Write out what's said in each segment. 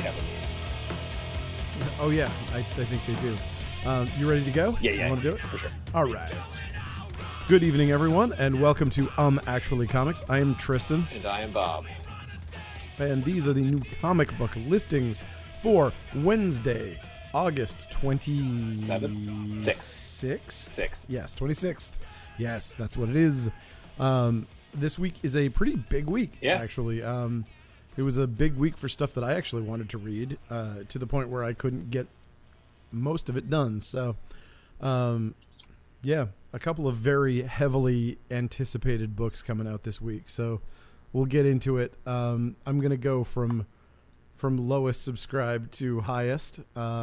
probably have a meeting. Oh, yeah, I think they do. You ready to go? Yeah. You want to do it? For sure. All right. Good evening, everyone, and welcome to Actually Comics. I am Tristan. And I am Bob. And these are the new comic book listings for Wednesday, August 26th. Sixth. Yes, 26th. Yes, that's what it is. This week is a pretty big week, actually. It was a big week for stuff that I actually wanted to read, to the point where I couldn't get most of it done. So, yeah, a couple of very heavily anticipated books coming out this week. So we'll get into it. I'm going to go from lowest subscribed to highest.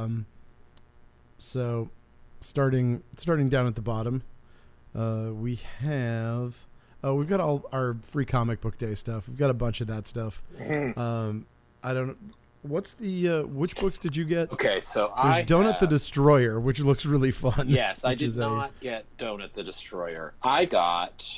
So starting down at the bottom, we've got all our free comic book day stuff. We've got a bunch of that stuff. I don't. What's the which books did you get? Okay, so there's Donut the Destroyer, which looks really fun. Yes, I did not get Donut the Destroyer. I got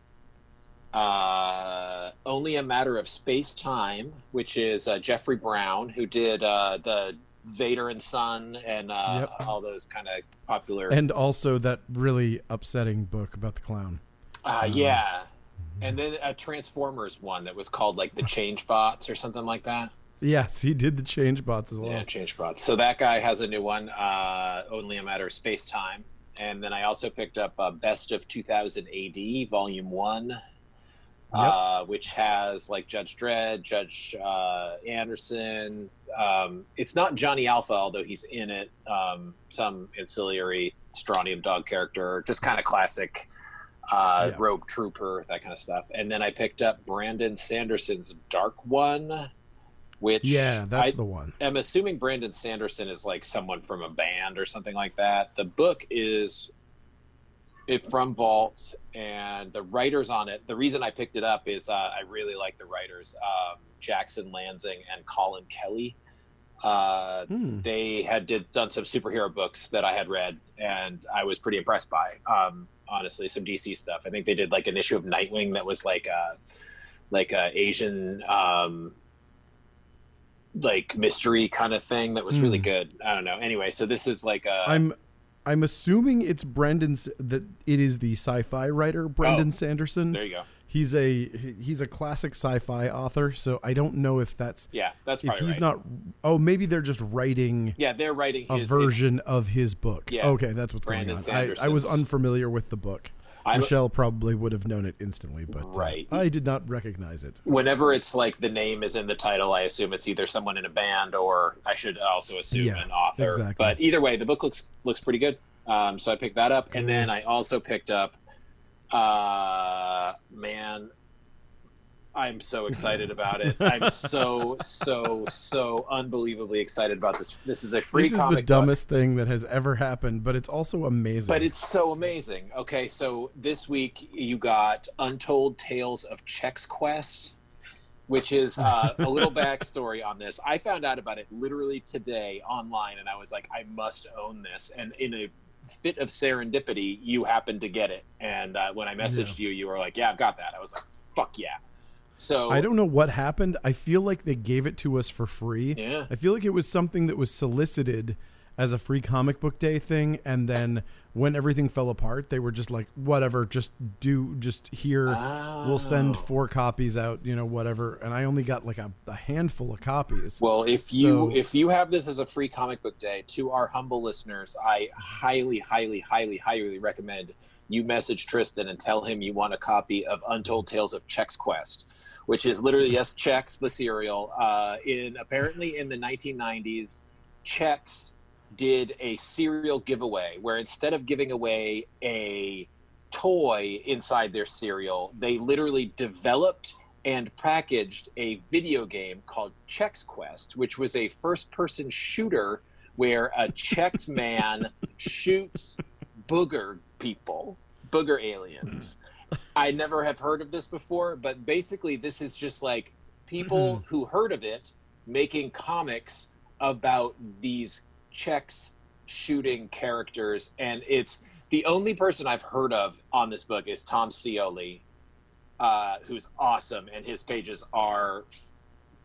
Only a Matter of Space-Time, which is Jeffrey Brown, who did the Vader and Son and all those kind of popular. And also that really upsetting book about the clown. Yeah. And then a Transformers one that was called like the Change Bots or something like that. Yes, he did the Change Bots as well. Yeah, Change Bots. So that guy has a new one, Only a Matter of Space-Time. And then I also picked up Best of 2000 AD, Volume 1, which has like Judge Dredd, Judge Anderson. It's not Johnny Alpha, although he's in it. Some ancillary Strontium Dog character, just kind of classic Rogue Trooper, that kind of stuff. And then I picked up Brandon Sanderson's Dark One, which that's the one. I'm assuming Brandon Sanderson is like someone from a band or something like that. The book is from Vault, and the writers on it, the reason I picked it up is I really like the writers, Jackson Lansing and Colin Kelly. They had done some superhero books that I had read, and I was pretty impressed by. Honestly, some DC stuff. I think they did like an issue of Nightwing that was like a Asian like mystery kind of thing that was really good. I don't know. Anyway, so this is like I'm assuming it's that it is the sci-fi writer Brandon Sanderson. There you go. He's a classic sci-fi author, so I don't know if that's that's if probably he's right. not. Oh, maybe they're just writing. Yeah, they're writing a version of his book. Yeah, okay, that's what's Brandon going on. I was unfamiliar with the book. Michelle probably would have known it instantly, but I did not recognize it. Whenever it's like the name is in the title, I assume it's either someone in a band or I should also assume an author. Exactly. But either way, the book looks pretty good. So I picked that up, and then I also picked up. Man, I'm so excited about it. I'm so unbelievably excited about this. This is a free comic book. This is the dumbest thing that has ever happened, but it's also amazing. But it's so amazing. Okay, so this week you got Untold Tales of Chex Quest, which is a little backstory on this. I found out about it literally today online, and I was like, I must own this. And in a fit of serendipity, you happened to get it. And when I messaged you, you were like, yeah, I've got that. I was like, fuck yeah. So I don't know what happened. I feel like they gave it to us for free. Yeah. I feel like it was something that was solicited as a free comic book day thing, and then when everything fell apart, they were just like, whatever, just here. We'll send 4 copies out, whatever. And I only got like a handful of copies. Well, if you have this as a free comic book day, to our humble listeners, I highly, highly, highly, highly recommend you message Tristan and tell him you want a copy of Untold Tales of Chex Quest, which is literally, Chex, the cereal. Apparently in the 1990s, Chex did a cereal giveaway where instead of giving away a toy inside their cereal, they literally developed and packaged a video game called Chex Quest, which was a first-person shooter where a Chex man shoots booger aliens. I never have heard of this before, but basically this is just like people who heard of it making comics about these Chex shooting characters, and it's the only person I've heard of on this book is Tom Scioli, who's awesome, and his pages are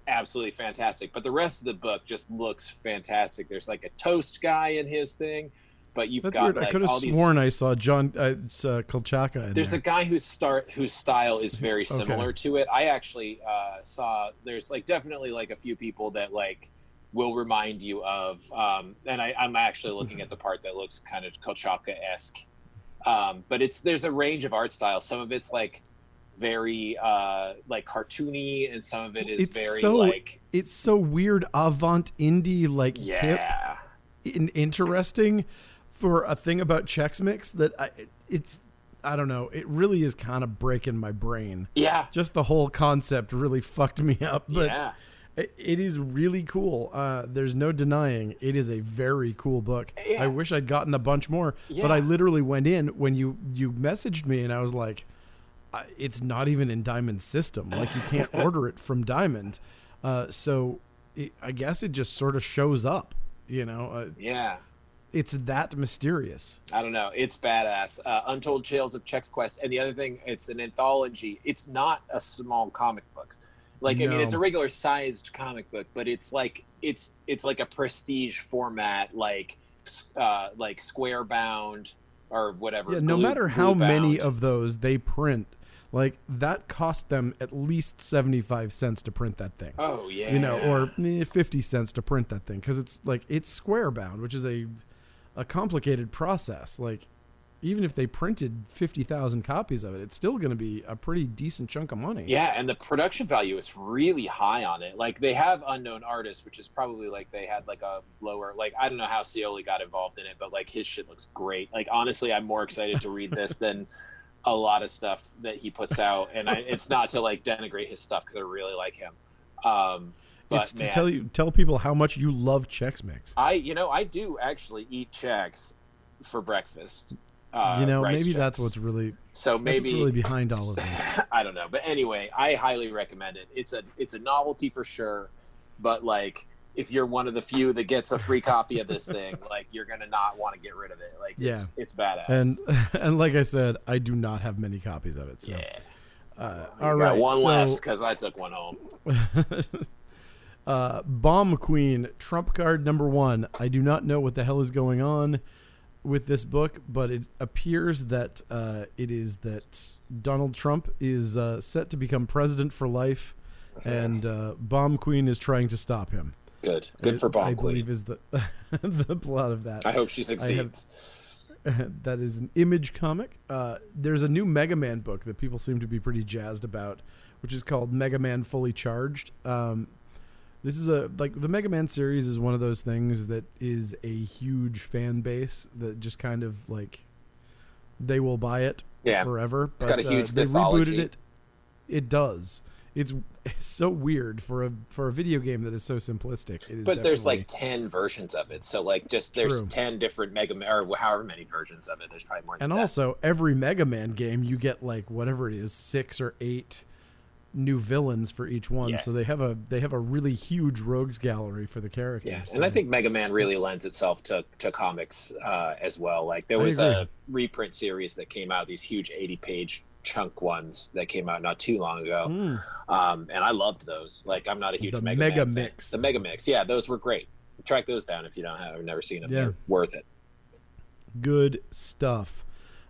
absolutely fantastic. But the rest of the book just looks fantastic. There's like a toast guy in his thing, but you've That's got weird. like I could have all sworn I saw John Kolchaka in there's there. a guy whose style is very similar to it. I actually saw there's like definitely like a few people that like will remind you of, and I'm actually looking at the part that looks kind of Kolchaka-esque. But there's a range of art styles. Some of it's like very like cartoony, and some of it is it's so weird, avant indie, like hip and interesting for a thing about Chex Mix that I don't know, it really is kind of breaking my brain. Yeah, just the whole concept really fucked me up. But it is really cool. There's no denying it is a very cool book. I wish I'd gotten a bunch more, but I literally went in when you messaged me, and I was like, it's not even in Diamond's system. Like, you can't order it from Diamond. So I guess it just sort of shows up, you know? It's that mysterious. I don't know. It's badass. Untold Tales of Chex Quest. And the other thing, it's an anthology. It's not a small comic book. Like, I mean, it's a regular sized comic book, but it's like a prestige format, like square bound or whatever. Yeah, no matter how many of those they print, like, that cost them at least 75 cents to print that thing. Oh yeah, you know, or 50 cents to print that thing, because it's square bound, which is a complicated process. Like, even if they printed 50,000 copies of it, it's still going to be a pretty decent chunk of money. Yeah, and the production value is really high on it. Like, they have unknown artists, which is probably like they had like a lower, like, I don't know how Scioli got involved in it, but like his shit looks great. Like, honestly, I'm more excited to read this than a lot of stuff that he puts out. And it's not to like denigrate his stuff, because I really like him. But it's to tell people how much you love Chex Mix. I do actually eat Chex for breakfast. Maybe that's what's really behind all of this. I don't know, but anyway, I highly recommend it. It's a novelty for sure, but like, if you're one of the few that gets a free copy of this thing, like, you're gonna not want to get rid of it. Like, it's badass. And like I said, I do not have many copies of it. So all right, one less because I took one home. Bomb Queen, trump card number 1. I do not know what the hell is going on with this book, but it appears that it is that Donald Trump is set to become president for life, and Bomb Queen is trying to stop him. Good for Bomb Queen. I believe is the the plot of that. I hope she succeeds. That is an Image comic. There's a new Mega Man book that people seem to be pretty jazzed about, which is called Mega Man Fully Charged. This is the Mega Man series is one of those things that is a huge fan base that just kind of like, they will buy it forever. It's got a huge mythology. They rebooted it. It does. It's so weird for a video game that is so simplistic. It is, but there's like 10 versions of it, so like there's True. 10 different Mega Man, or however many versions of it. There's probably more than and 10. Also, every Mega Man game you get like whatever it is, 6 or 8 new villains for each one. So they have a really huge rogues gallery for the characters. Yeah, and I think Mega Man really lends itself to comics as well. Like, there was a reprint series that came out, these huge 80-page chunk ones that came out not too long ago, and I loved those. Like, I'm not a huge Mega Man Mix. The Mega Mix, those were great. Track those down if you have never seen them. They're worth it. Good stuff.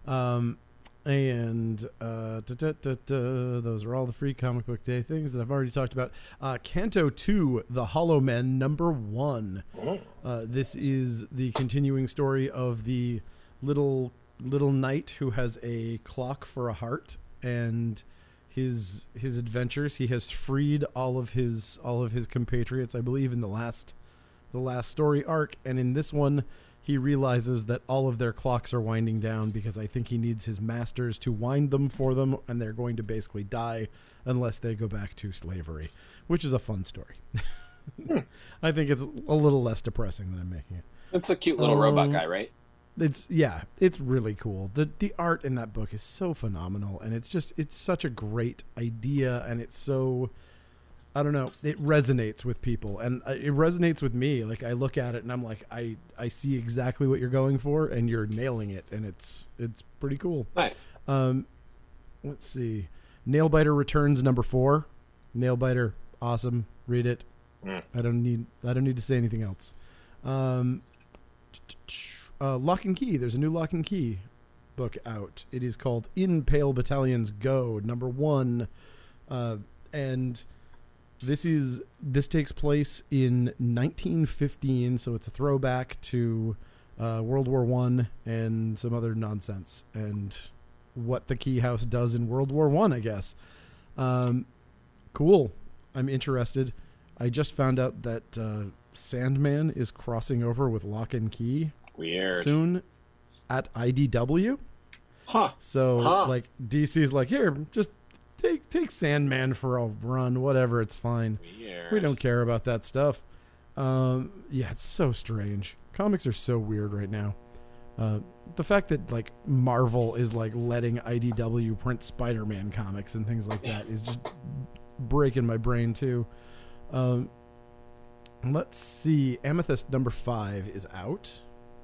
And those are all the free comic book day things that I've already talked about. Canto 2, The Hollow Men, number 1. This is the continuing story of the little knight who has a clock for a heart, and his adventures. He has freed all of his compatriots, I believe, in the last story arc, and in this one, he realizes that all of their clocks are winding down because I think he needs his masters to wind them for them, and they're going to basically die unless they go back to slavery, which is a fun story. I think it's a little less depressing than I'm making it. It's a cute little robot guy, right? It's really cool. The art in that book is so phenomenal, and it's such a great idea, and it's so, I don't know, it resonates with people, and it resonates with me. Like, I look at it and I'm like, I see exactly what you're going for, and you're nailing it, and it's pretty cool. Nice. Let's see. Nailbiter Returns number 4. Nailbiter, awesome. Read it. I don't need to say anything else. Lock and Key. There's a new Lock and Key book out. It is called In Pale Battalions Go, #1, and this takes place in 1915, so it's a throwback to World War I and some other nonsense and what the Key House does in World War I, I guess. Cool. I'm interested. I just found out that Sandman is crossing over with Lock and Key soon at IDW. So like DC's like, here, just take Sandman for a run, whatever, it's fine. Weird. We don't care about that stuff. Yeah, it's so strange. Comics are so weird right now. The fact that like Marvel is like letting IDW print Spider-Man comics and things like that is just breaking my brain too. Let's see. Amethyst #5 is out.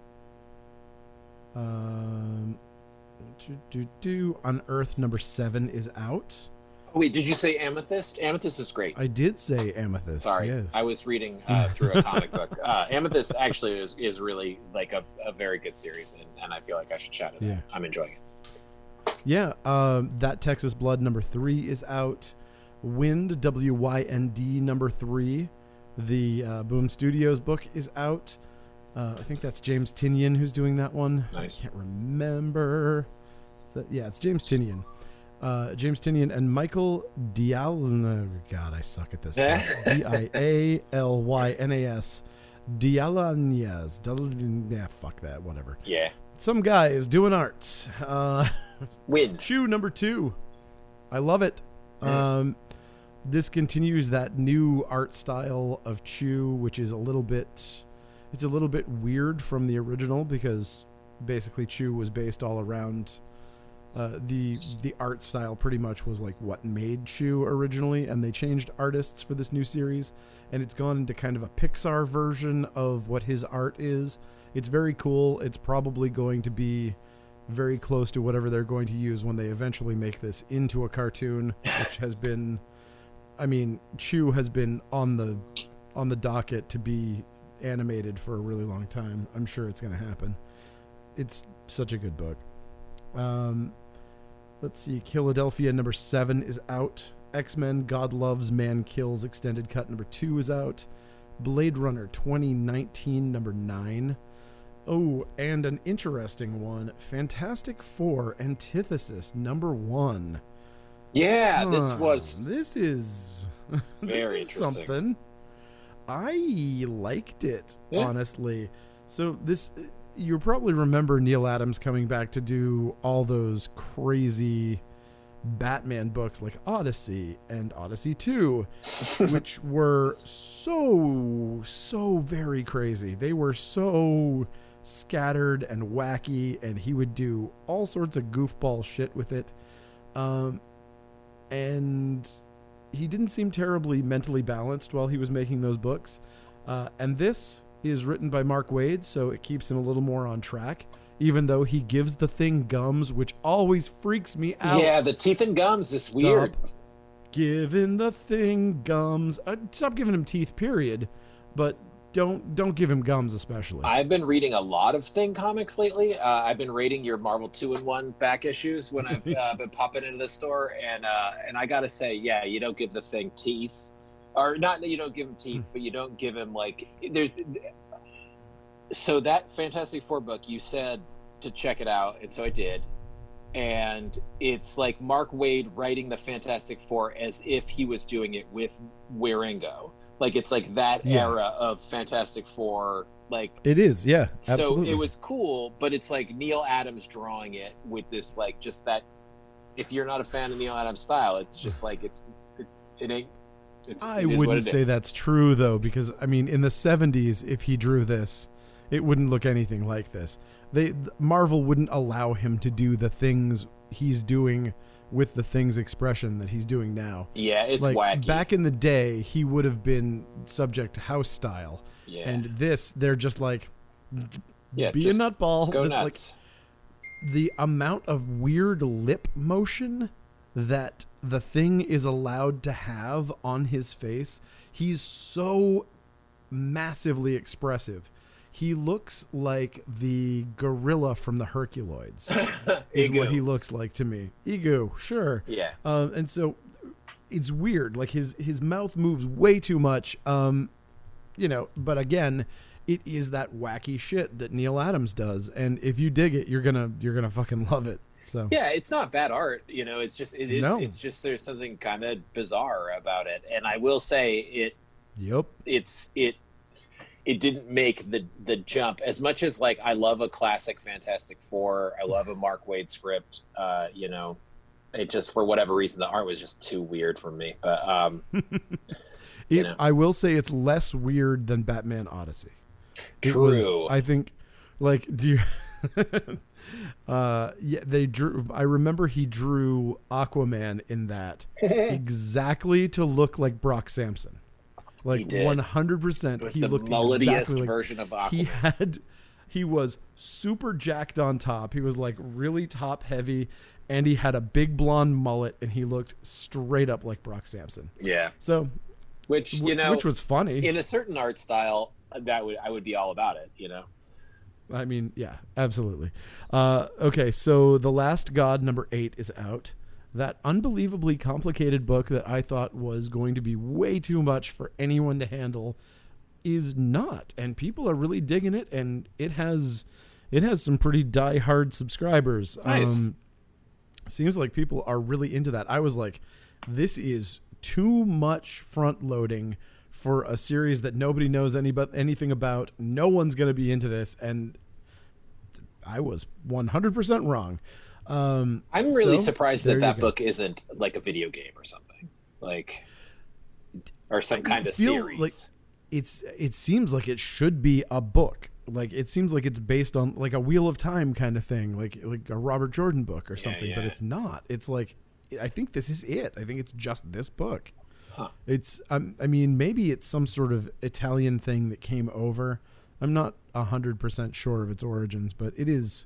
Unearthed #7 is out. Wait, did you say Amethyst? Amethyst is great. I did say Amethyst. Sorry, yes. I was reading through a comic book. Amethyst actually is really like a very good series, and I feel like I should shout it out. I'm enjoying it. Yeah, That Texas Blood #3 is out. Wind, WYND #3, the Boom Studios book is out. I think that's James Tynion who's doing that one. Nice. I can't remember. It's James Tynion. James Tynion and Michael Dialynaz. God, I suck at this. Dialynaz. Dialynaz. Yeah, fuck that. Whatever. Yeah. Some guy is doing art. Win. Chew #2. I love it. Yeah. This continues that new art style of Chew, which is a little bit weird from the original because basically Chew was based all around the art style pretty much was like what made Chew originally, and they changed artists for this new series, and it's gone into kind of a Pixar version of what his art is. It's very cool. It's probably going to be very close to whatever they're going to use when they eventually make this into a cartoon, which has been, I mean, Chew has been on the docket to be animated for a really long time. I'm sure it's going to happen. It's such a good book. Let's see. Philadelphia #7 is out. X-Men God Loves Man Kills Extended Cut #2 is out. Blade Runner 2019 #9. Oh, and an interesting one. Fantastic Four Antithesis #1. Yeah, this is very interesting. Something. I liked it, honestly. So this, you probably remember Neil Adams coming back to do all those crazy Batman books like Odyssey and Odyssey 2, which were so very crazy. They were so scattered and wacky, and he would do all sorts of goofball shit with it. And he didn't seem terribly mentally balanced while he was making those books. And this is written by Mark Waid, so it keeps him a little more on track, even though he gives the Thing gums, which always freaks me out. Yeah, the teeth and gums is weird. Giving the Thing gums. Stop giving him teeth, period. But don't give him gums, especially. I've been reading a lot of Thing comics lately. I've been rating your Marvel 2-in-1 back issues when I've been popping into the store, and I gotta say, yeah, you don't give the Thing teeth, or not that you don't give him teeth, but you don't give him like there's. So that Fantastic Four book, you said to check it out, and so I did. And it's like Mark Waid writing the Fantastic Four as if he was doing it with Wieringo. Like it's like that era of Fantastic Four. Like it is, yeah, absolutely. So it was cool, but it's like Neil Adams drawing it with this like just that. If you're not a fan of Neil Adams' style, it's just like it ain't. I wouldn't say that's true though, because I mean, in the 70s, if he drew this, it wouldn't look anything like this. Marvel wouldn't allow him to do the things he's doing with the Thing's expression that he's doing now. Yeah, it's like, wacky. Back in the day, he would have been subject to house style. Yeah. And this, they're just like, be a nutball. Go this, nuts. Like, the amount of weird lip motion that the Thing is allowed to have on his face. He's so massively expressive. He looks like the gorilla from the Herculoids. Is what he looks like to me. Ego, sure. Yeah. And so it's weird. Like his mouth moves way too much. But again, it is that wacky shit that Neil Adams does, and if you dig it, you're gonna fucking love it. So yeah, it's not bad art. It's just it's just there's something kind of bizarre about it, and I will say it. Yep. It didn't make the jump as much as like I love a classic Fantastic Four. I love a Mark Waid script. It just for whatever reason the art was just too weird for me. But I will say it's less weird than Batman Odyssey. True. I think, like, do you? They drew. I remember he drew Aquaman in that exactly to look like Brock Sampson. Like 100%. He looked the melodiest version of Aquaman. He was super jacked on top. He was like really top heavy, and he had a big blonde mullet, and he looked straight up like Brock Sampson. Yeah. So, which was funny in a certain art style. I would be all about it. I mean, yeah, absolutely. Okay, so The Last God #8 is out. That unbelievably complicated book that I thought was going to be way too much for anyone to handle is not, and people are really digging it, and it has some pretty die-hard subscribers. Nice. Seems like people are really into that. I was like, this is too much front-loading for a series that nobody knows anything about. No one's going to be into this, and I was 100% wrong. I'm really surprised that book isn't like a video game or something, or some kind of series. Like it seems like it should be a book. Like it seems like it's based on like a Wheel of Time kind of thing, like a Robert Jordan book or something. Yeah. But it's not. It's like I think this is it. I think it's just this book. Huh. It's I mean maybe it's some sort of Italian thing that came over. I'm not 100% sure of its origins, but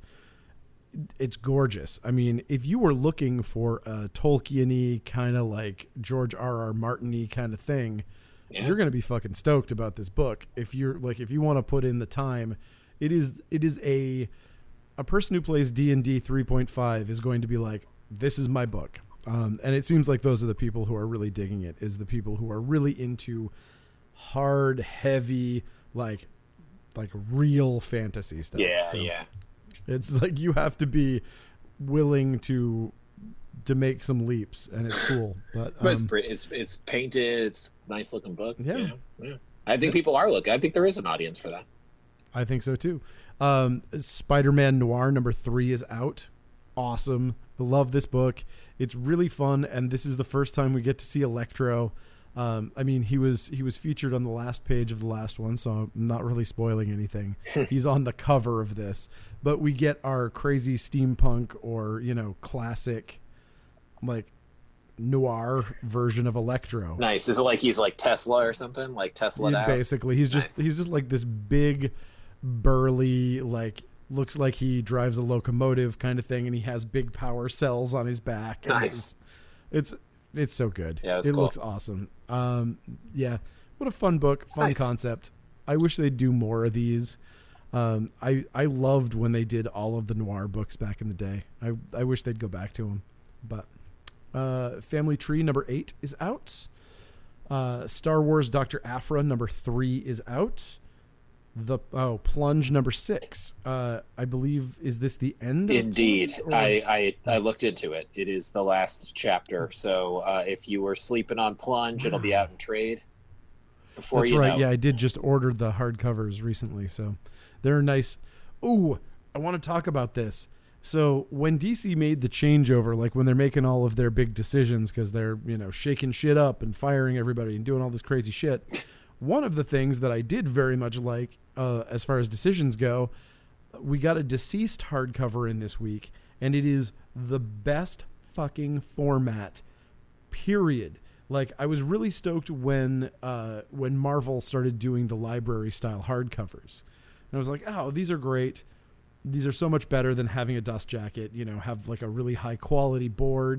it's gorgeous. I mean, if you were looking for a Tolkien-y kind of like George R.R. Martin-y kind of thing, you're going to be fucking stoked about this book. If you want to put in the time, it is a person who plays D&D 3.5 is going to be like, this is my book. And it seems like those are the people who are really digging it, is the people who are really into hard, heavy, like real fantasy stuff. Yeah, so yeah. It's like you have to be willing to make some leaps, and it's cool. But it's pretty. It's painted. It's a nice looking book. Yeah. I think people are looking. I think there is an audience for that. I think so too. Spider-Man Noir #3 is out. Awesome. I love this book. It's really fun, and this is the first time we get to see Electro. I mean, he was featured on the last page of the last one, so I'm not really spoiling anything. He's on the cover of this, but we get our crazy steampunk or classic, like noir version of Electro. Nice. Is it like he's like Tesla or something? Like Tesla? Yeah, basically, he's just like this big, burly, like looks like he drives a locomotive kind of thing, and he has big power cells on his back. Nice. It's so good. Yeah, it looks awesome. Yeah, what a fun book, fun concept. I wish they'd do more of these. I loved when they did all of the noir books back in the day. I wish they'd go back to them. But Family Tree #8 is out. Star Wars Dr. Aphra #3 is out. Plunge #6. I believe, is this the end? Indeed. I looked into it. It is the last chapter. So if you were sleeping on Plunge, it'll be out in trade before That's you right. know. Yeah, I did just order the hardcovers recently, so they're nice. Ooh, I want to talk about this. So when DC made the changeover, like when they're making all of their big decisions because they're shaking shit up and firing everybody and doing all this crazy shit. One of the things that I did very much like, as far as decisions go, we got a Deceased hardcover in this week, and it is the best fucking format, period. Like, I was really stoked when Marvel started doing the library style hardcovers. And I was like, oh, these are great. These are so much better than having a dust jacket, have like a really high quality board.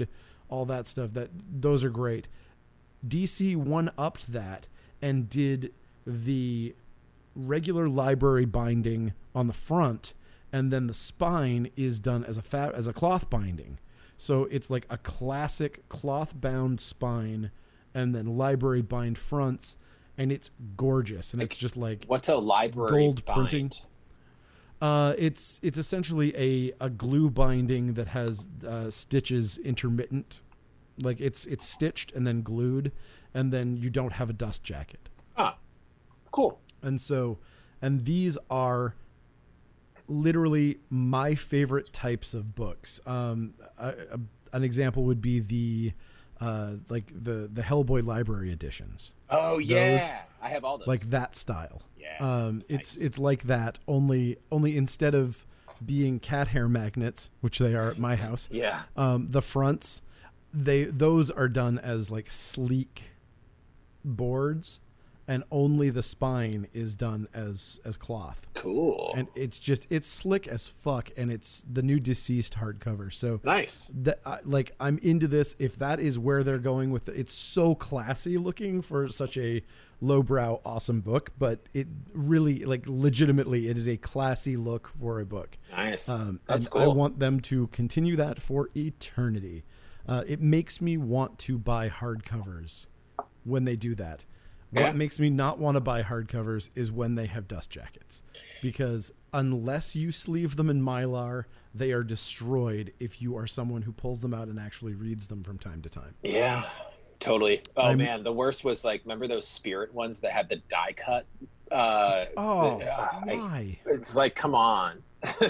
all that stuff. Those are great. DC one-upped that and did the regular library binding on the front, and then the spine is done as a cloth binding. So it's like a classic cloth-bound spine and then library bind fronts, and it's gorgeous. And it's just like, what's a library gold bind? Printing. It's essentially a glue binding that has stitches intermittent. Like it's stitched and then glued, and then you don't have a dust jacket. Ah, cool. And these are literally my favorite types of books. An example would be the Hellboy library editions. Oh yeah, I have all those. Like that style. Yeah. It's like that, only instead of being cat hair magnets, which they are at my house. Yeah. The fronts, those are done as like sleek boards, and only the spine is done as cloth. Cool. And it's slick as fuck, and it's the new Deceased hardcover. So nice. I'm into this. If that is where they're going with it, it's so classy looking for such a lowbrow awesome book, but it really, like, legitimately, it is a classy look for a book. Nice. That's cool. I want them to continue that for eternity. It makes me want to buy hardcovers when they do that. What makes me not want to buy hardcovers is when they have dust jackets, because unless you sleeve them in Mylar, they are destroyed if you are someone who pulls them out and actually reads them from time to time. Yeah, totally. Oh man, the worst was, like, remember those Spirit ones that had the die cut? Why? It's like, come on.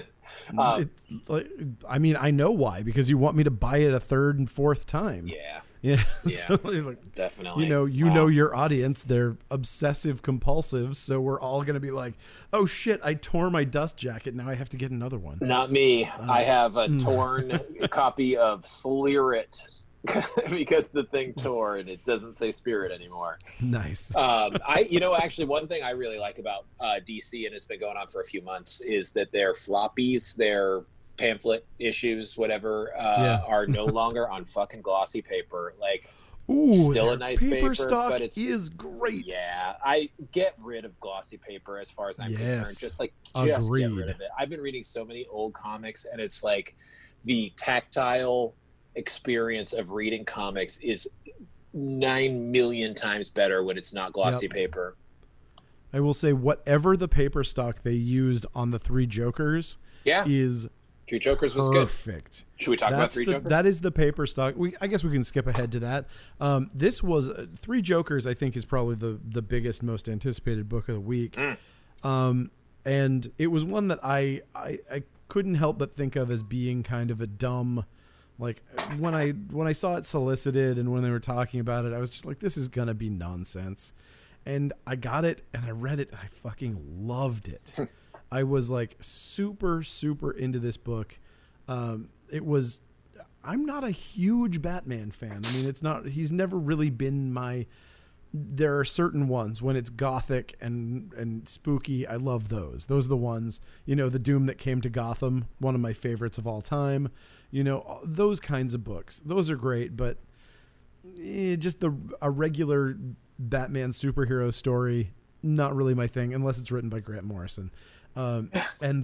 I mean, I know why, because you want me to buy it a third and fourth time. Yeah. Yeah, yeah, so like, definitely. You know your audience, they're obsessive compulsives, so we're all gonna be like, oh shit, I tore my dust jacket, now I have to get another one. Not me. I have a torn copy of Sleerit because the thing tore and it doesn't say Spirit anymore. Nice. Actually, one thing I really like about DC, and it's been going on for a few months, is that their floppies, their pamphlet issues, whatever, are no longer on fucking glossy paper. Like, still a nice paper stock, but it's is great. Yeah, I get rid of glossy paper as far as I'm concerned. Just get rid of it. I've been reading so many old comics, and it's like the tactile experience of reading comics is 9 million times better when it's not glossy paper. I will say, whatever the paper stock they used on the Three Jokers is Three Jokers was perfect. Good. Should we talk about Three Jokers? That is the paper stock. I guess we can skip ahead to that. This was Three Jokers, I think, is probably the biggest, most anticipated book of the week. And it was one that I couldn't help but think of as being kind of a dumb, like, when I saw it solicited and when they were talking about it, I was just like, this is gonna be nonsense. And I got it and I read it and I fucking loved it. I was like super, super into this book. I'm not a huge Batman fan. I mean, he's never really been there are certain ones when it's gothic and spooky. I love those. Those are the ones, The Doom That Came to Gotham, one of my favorites of all time. Those kinds of books. Those are great, but just a regular Batman superhero story, not really my thing, unless it's written by Grant Morrison. And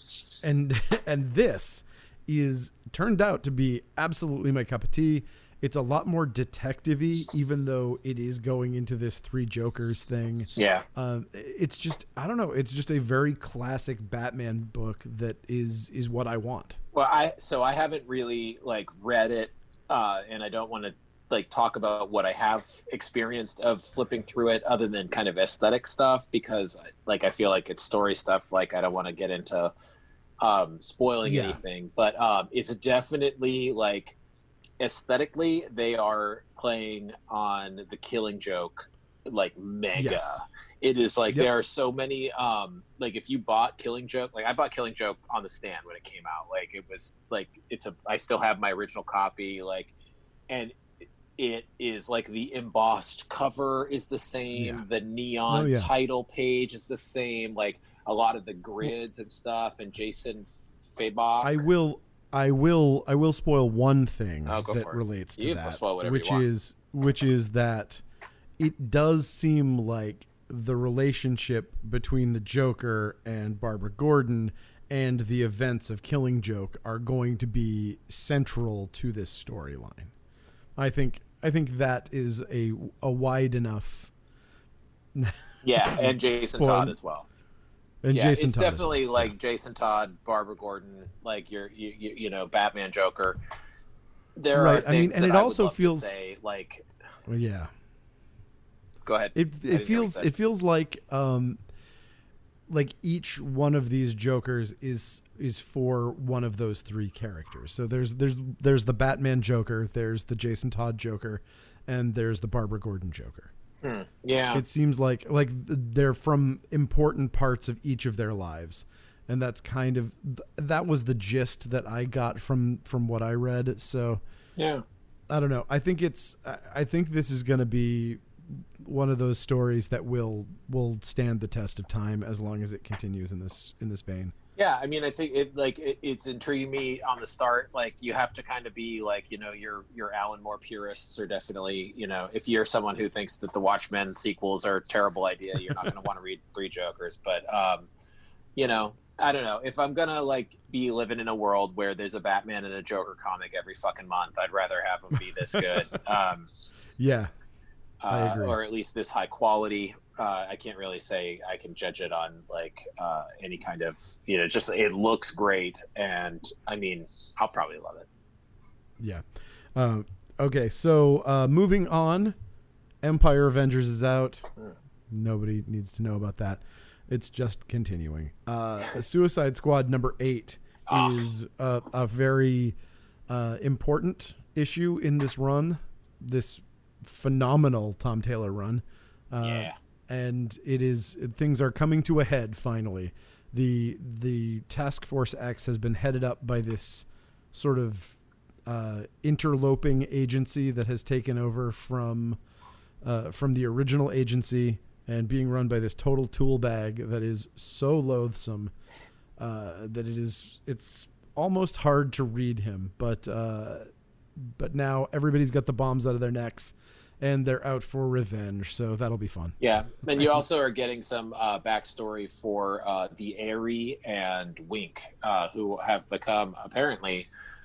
this is turned out to be absolutely my cup of tea. It's a lot more detective-y, even though it is going into this Three Jokers thing. Yeah. It's just, I don't know. It's just a very classic Batman book that is what I want. Well, I haven't really read it, and I don't want to talk about what I have experienced of flipping through it, other than kind of aesthetic stuff, because I feel like it's story stuff. I don't want to get into spoiling anything, but it's definitely aesthetically they are playing on the Killing Joke mega. Yes. It is there are so many if you bought Killing Joke, I bought Killing Joke on the stand when it came out. It was I still have my original copy, and it is the embossed cover is the same, the neon title page is the same, a lot of the grids and stuff, and Jason Fabok. I will spoil one thing that for it. relates to You can that, spoil whatever you want. which is that it does seem like the relationship between the Joker and Barbara Gordon and the events of Killing Joke are going to be central to this storyline. I think that is a wide enough. Yeah, and Jason spoil. Todd as well. And yeah, Jason it's Todd definitely well. like Jason Todd, Barbara Gordon, like you know, Batman, Joker. There Right. are things and that it I also would love feels to say, like. well, yeah. Go ahead. It feels like each one of these Jokers is for one of those three characters. So there's the Batman Joker, there's the Jason Todd Joker, and there's the Barbara Gordon Joker. Yeah. It seems like they're from important parts of each of their lives. And that's kind of that was the gist that I got from what I read. So yeah. I don't know. I think this is going to be one of those stories that will stand the test of time as long as it continues in this vein. Yeah, I mean, I think it's intriguing me on the start. Like, you have to kind of be like, you know, your Alan Moore purists are definitely, you know, if you're someone who thinks that the Watchmen sequels are a terrible idea, you're not going to want to read Three Jokers. But, you know, I don't know. If I'm going to like be living in a world where there's a Batman and a Joker comic every fucking month, I'd rather have them be this good. Yeah, I agree. Or at least this high quality. I can't really say I can judge it on like any kind of, you know, just it looks great. And I mean, I'll probably love it. Yeah. Okay. So moving on, Empire Avengers is out. Nobody needs to know about that. It's just continuing. Suicide Squad number 8 is a very important issue in this run, this phenomenal Tom Taylor run. Yeah. And things are coming to a head finally. The Task Force X has been headed up by this sort of interloping agency that has taken over from the original agency and being run by this total tool bag that is so loathsome that it's almost hard to read him. But now everybody's got the bombs out of their necks. And they're out for revenge, so that'll be fun. Yeah, and you also are getting some backstory for the Aerie and Wink, who have become apparently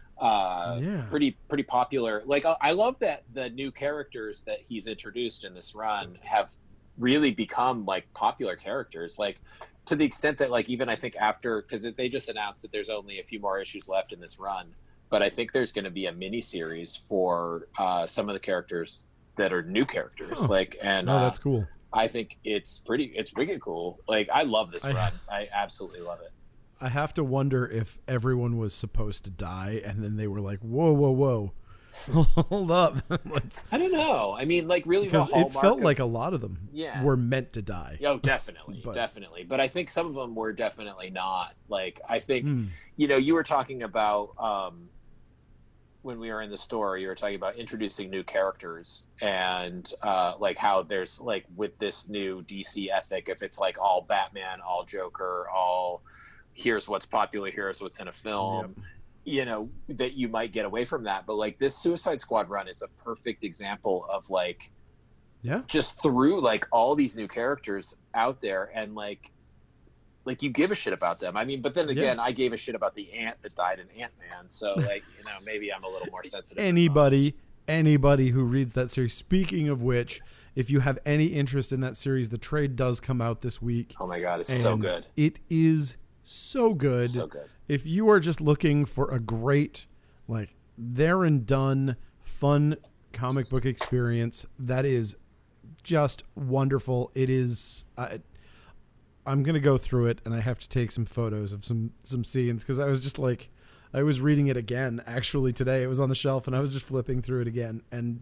pretty popular. Like, I love that the new characters that he's introduced in this run have really become like popular characters. Like, to the extent that, like, even I think after, because they just announced that there's only a few more issues left in this run, but I think there's going to be a mini series for some of the characters that are new characters. That's cool. I think it's wicked cool. Like, I love this run. I absolutely love it. I have to wonder if everyone was supposed to die and then they were like, whoa, hold up. I don't know. I mean, like, really, because it felt like a lot of them were meant to die. Oh, definitely. But I think some of them were definitely not. Like, I think, you know, you were talking about, when we were in the store, you were talking about introducing new characters and like how there's like with this new DC ethic, if it's like all Batman, all Joker, all here's what's popular, here's what's in a film, you know, that you might get away from that. But like this Suicide Squad run is a perfect example of like, just through like all these new characters out there and like you give a shit about them. I mean, but then again, I gave a shit about the ant that died in Ant-Man. So like, you know, maybe I'm a little more sensitive. Anybody who reads that series. Speaking of which, if you have any interest in that series, the trade does come out this week. Oh my God, it's so good. It is so good. So good. If you are just looking for a great, like, there and done, fun comic book experience, that is just wonderful. It is. I'm going to go through it, and I have to take some photos of some scenes because I was just like, I was reading it again actually today. It was on the shelf, and I was just flipping through it again, and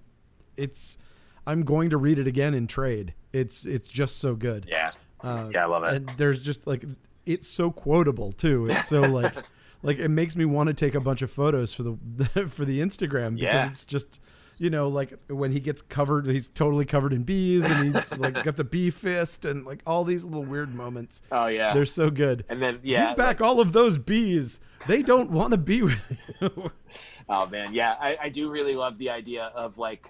I'm going to read it again in trade. It's just so good. Yeah. I love it. And there's just like, it's so quotable too. It's so like it makes me want to take a bunch of photos for the Instagram because it's just, you know, like when he gets covered, he's totally covered in bees and he's like got the bee fist and like all these little weird moments. Oh yeah. They're so good. And then, give back all of those bees. They don't want to be with you. Oh man, yeah, I do really love the idea of like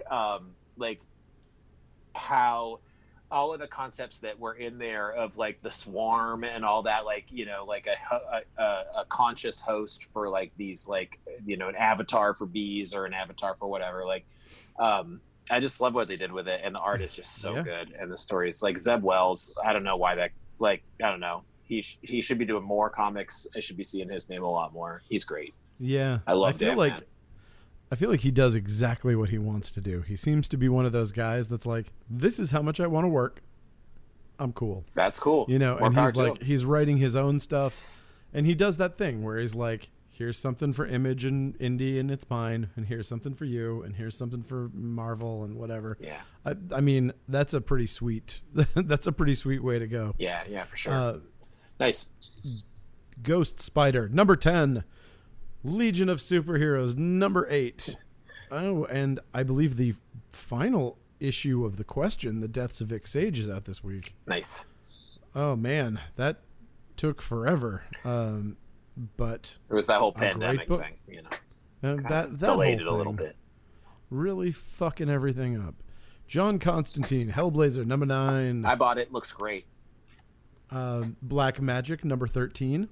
how all of the concepts that were in there of like the swarm and all that, like, you know, like a conscious host for like these, like, you know, an avatar for bees or an avatar for whatever. Like, I just love what they did with it, and the art is just so good, and the story is like Zeb Wells. I don't know why that, like, I don't know. He should be doing more comics. I should be seeing his name a lot more. He's great. Yeah, I love. I feel like he does exactly what he wants to do. He seems to be one of those guys that's like, this is how much I want to work. I'm cool. That's cool. You know, and he's like, he's writing his own stuff, and he does that thing where he's like, here's something for Image and Indie, and it's mine, and here's something for you, and here's something for Marvel and whatever. Yeah. I mean, that's a pretty sweet way to go. Yeah, for sure. Nice. Ghost Spider, number 10. Legion of Superheroes, number 8. Oh, and I believe the final issue of The Question, The Deaths of Vic Sage, is out this week. Nice. Oh, man, that took forever. But it was that whole pandemic thing, you know. That delayed it a little bit. Really fucking everything up. John Constantine, Hellblazer, number 9. I bought it. Looks great. Black Magic, number 13.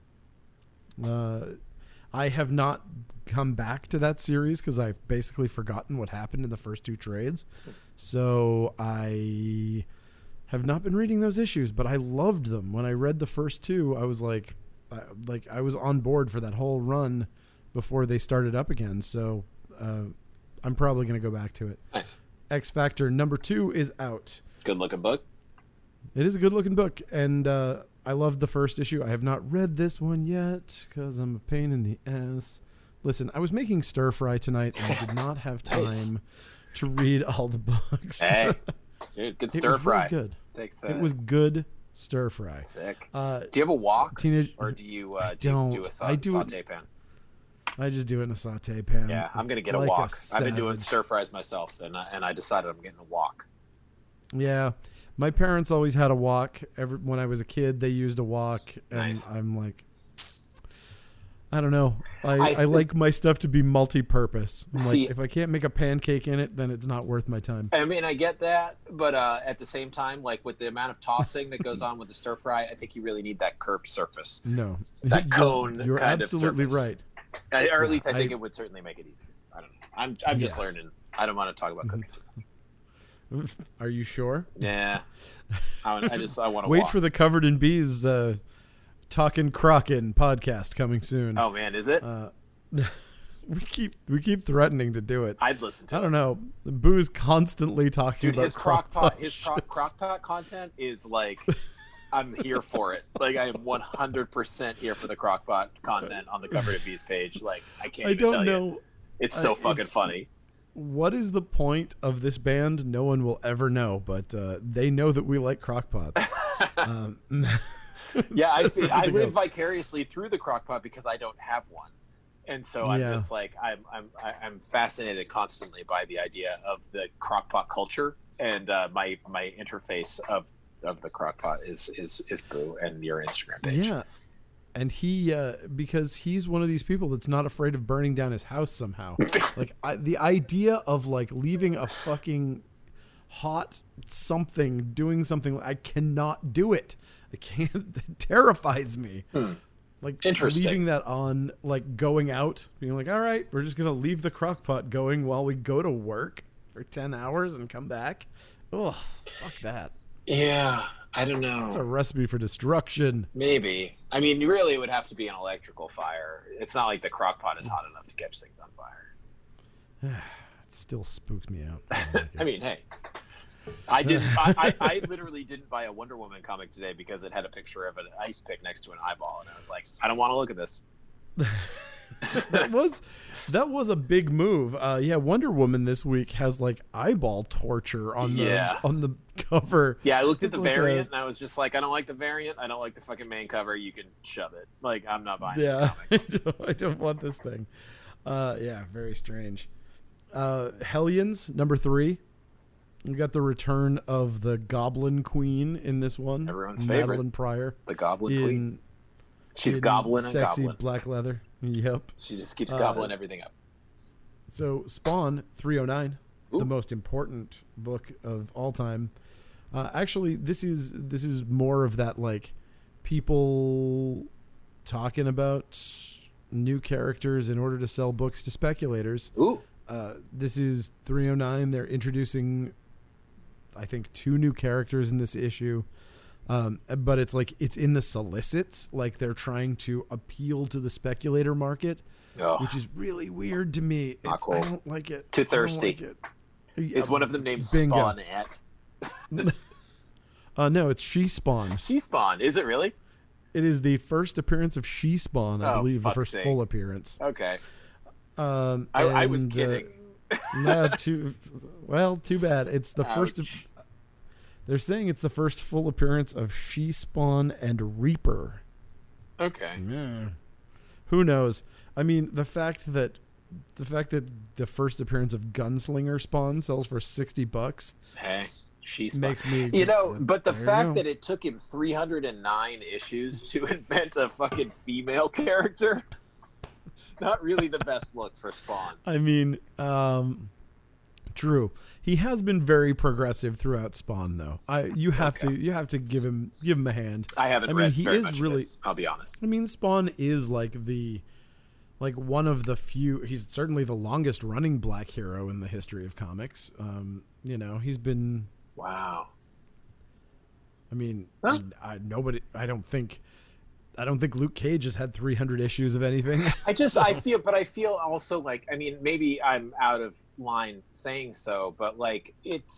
I have not come back to that series because I've basically forgotten what happened in the first 2 trades. So I have not been reading those issues, but I loved them. When I read the first 2, I was like I was on board for that whole run before they started up again. So I'm probably going to go back to it. Nice. X Factor number 2 is out. Good looking book. It is a good looking book, and I loved the first issue. I have not read this one yet because I'm a pain in the ass. Listen, I was making stir fry tonight, and I did not have time to read all the books. Hey, dude, good stir fry. Really good. It was good stir fry. Sick. Do you have a wok, or do you do a saute pan? I just do it in a saute pan. Yeah, I'm gonna get a wok. I've been doing stir fries myself, and I decided I'm getting a wok. Yeah. My parents always had a wok. When I was a kid, they used a wok, and nice. I'm like, I don't know. I like my stuff to be multi-purpose. Like, if I can't make a pancake in it, then it's not worth my time. I mean, I get that, but at the same time, like with the amount of tossing that goes on with the stir fry, I think you really need that curved surface. No, that cone. You're kind absolutely of right. Or at least I think it would certainly make it easier. I don't know. I'm just learning. I don't want to talk about cooking too much. Are you sure? Yeah. I want to wait for the Covered in Bees Talkin' Crockin' podcast coming soon. Oh man, is it? We keep threatening to do it. I'd listen to it. I don't know. Boo's constantly talking about his crockpot content is like, I'm here for it. Like, I am 100% here for the crockpot content on the Covered in Bees page. Like, I can't even tell you. It's so fucking funny. What is the point of this band? No one will ever know, but they know that we like crockpots. Yeah, I live vicariously through the crockpot because I don't have one, and so I'm just like I'm fascinated constantly by the idea of the crockpot culture, and my interface of the crockpot is Boo and your Instagram page. Yeah. And he, because he's one of these people that's not afraid of burning down his house somehow. Like, the idea of, like, leaving a fucking hot something, doing something, I cannot do it. I can't, it terrifies me. Like, leaving that on, like, going out, being like, all right, we're just going to leave the crock pot going while we go to work for 10 hours and come back. Ugh, fuck that. Yeah. I don't know. It's a recipe for destruction. Maybe. I mean, really, it would have to be an electrical fire. It's not like the crock pot is hot enough to catch things on fire. It still spooks me out. I mean, hey. I literally didn't buy a Wonder Woman comic today because it had a picture of an ice pick next to an eyeball, and I was like, I don't want to look at this. that was a big move. Wonder Woman this week has like eyeball torture on the cover. Yeah, I looked at the variant and I was just like, I don't like the variant. I don't like the fucking main cover. You can shove it. Like, I'm not buying this comic. I don't want this thing. Very strange. Hellions number 3. We got the return of the Goblin Queen in this one. Everyone's favorite, Madeline Pryor, the Goblin Queen. She's goblin and sexy goblin. black leather. Yep. She just keeps gobbling everything up. So Spawn 309, Ooh. the most important book of all time. Actually, this is more of that, like, people talking about new characters in order to sell books to speculators. Ooh. This is 309. They're introducing, I think, 2 new characters in this issue. But it's like, it's in the solicits, like they're trying to appeal to the speculator market, which is really weird to me. Not cool. I don't like it. Too thirsty. Is one of them named Spawnette? No, it's She Spawn. She Spawn. Is it really? It is the first appearance of She Spawn, I believe, the first full appearance. Okay. I was kidding. No, too bad. It's the first. They're saying it's the first full appearance of She Spawn and Reaper. Okay. Yeah. Who knows? I mean, the fact that the first appearance of Gunslinger Spawn sells for $60. Hey, She Spawn makes me. But the fact that it took him 309 issues to invent a fucking female character, not really the best look for Spawn. I mean, true. He has been very progressive throughout Spawn, though. You have to give him a hand. I haven't read very much of it, I'll be honest. I mean, Spawn is like one of the few. He's certainly the longest running black hero in the history of comics. He's been. Wow. I mean, I don't think Luke Cage has had 300 issues of anything. I feel also like, I mean, maybe I'm out of line saying so, but like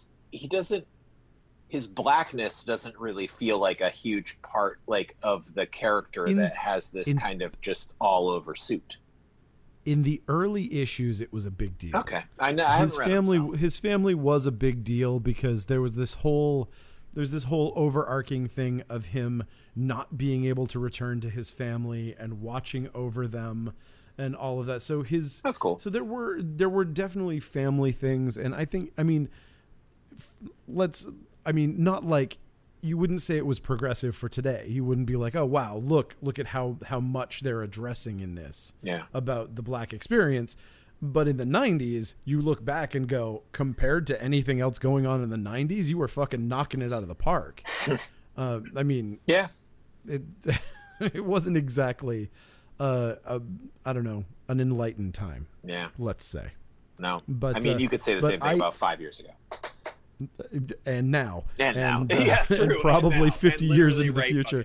his blackness doesn't really feel like a huge part, like, of the character that has this kind of just all over suit. In the early issues, it was a big deal. Okay. I know. His family was a big deal because there's this whole overarching thing of him not being able to return to his family and watching over them and all of that. So that's cool. So there were definitely family things. And I think, not like, you wouldn't say it was progressive for today. You wouldn't be like, oh, wow, look at how much they're addressing in this about the black experience. But in the 90s, you look back and go, compared to anything else going on in the 90s, you were fucking knocking it out of the park. It wasn't exactly, an enlightened time. Yeah. Let's say. No. But you could say the same thing about 5 years ago. And now. Yeah, true. And probably 50 years into the future.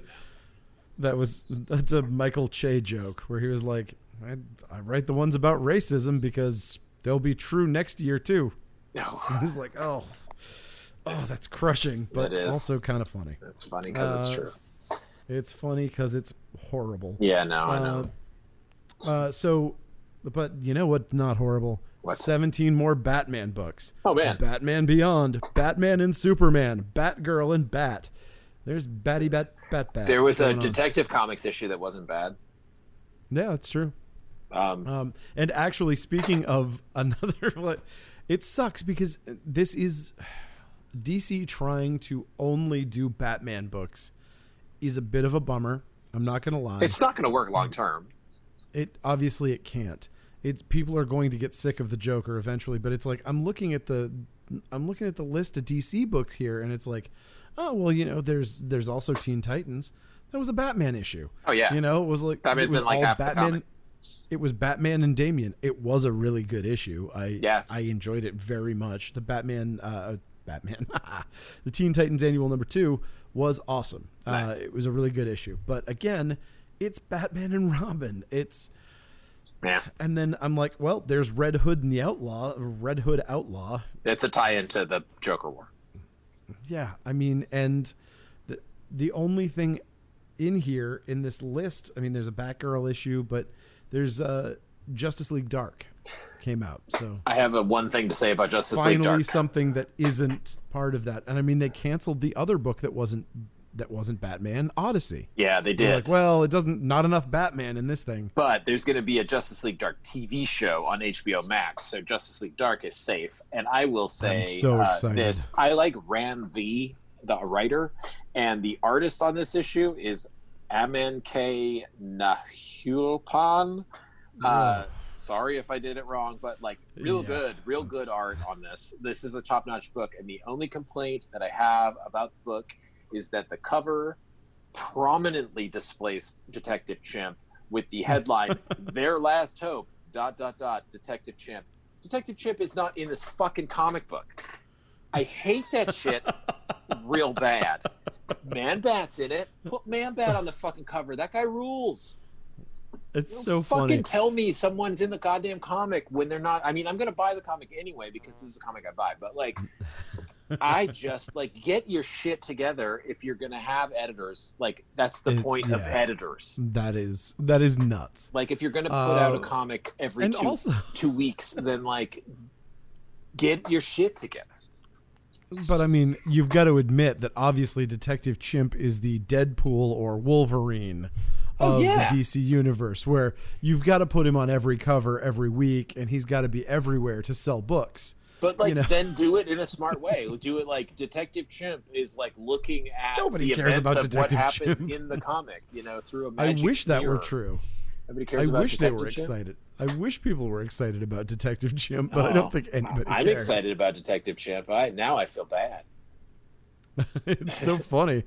That's a Michael Che joke where he was like, I write the ones about racism because they'll be true next year too. No. He's like, oh, that's crushing, but also kind of funny. It's funny because it's true. It's funny because it's horrible. Yeah, no, I know. But you know what's not horrible? What? 17 more Batman books. Oh, man. Batman Beyond, Batman and Superman, Batgirl and Bat. There's Batty Bat. There was a Detective Comics issue that wasn't bad. Yeah, that's true. And actually, speaking of another, it sucks because this is DC trying to only do Batman books is a bit of a bummer. I'm not going to lie. It's not going to work long term. Obviously it can't. People are going to get sick of the Joker eventually, but it's like I'm looking at the list of DC books here, and it's like, oh well, there's also Teen Titans. That was a Batman issue. Oh yeah, it was like Batman's in like half Batman. The comic. It was Batman and Damian. It was a really good issue. I enjoyed it very much. The Batman, the Teen Titans Annual #2 was awesome. Nice. It was a really good issue. But again, it's Batman and Robin. And then I'm like, well, there's Red Hood Outlaw. It's a tie-in to the Joker War. Yeah, and the only thing in here in this list, there's a Batgirl issue, but there's Justice League Dark came out. So I have one thing to say about Justice League Dark. Finally, something that isn't part of that. And they canceled the other book that wasn't Batman, Odyssey. Yeah, they did. Like, well, it doesn't, not enough Batman in this thing. But there's going to be a Justice League Dark TV show on HBO Max, so Justice League Dark is safe. And I will say, I'm so excited. I like Ram V, the writer, and the artist on this issue is Aman K. Nahulpan. Sorry if I did it wrong, but like real good art on this. This is a top-notch book, and the only complaint that I have about the book is that the cover prominently displays Detective Chimp with the headline "Their Last Hope." ... Detective Chimp. Detective Chimp is not in this fucking comic book. I hate that shit real bad. Man Bat's in it. Put Man Bat on the fucking cover. That guy rules. It's so fucking funny. Tell me someone's in the goddamn comic when they're not. I mean, I'm gonna buy the comic anyway because this is a comic I buy. But like, I just like get your shit together if you're gonna have editors. Like that's the point of editors. That is nuts. Like if you're gonna put out a comic every 2 weeks, then like get your shit together. But I mean, you've got to admit that obviously Detective Chimp is the Deadpool or Wolverine of the DC universe, where you've got to put him on every cover every week, and he's got to be everywhere to sell books. But like, then do it in a smart way. Do it like Detective Chimp is like looking at Nobody the cares events about of Detective what happens Chimp. in the comic, through a magic I wish that mirror. were true. Nobody cares about I wish Detective they were Chimp? excited. I wish people were excited about Detective Chimp, but I don't think anybody cares. I'm excited about Detective Chimp. Now I feel bad. It's so funny.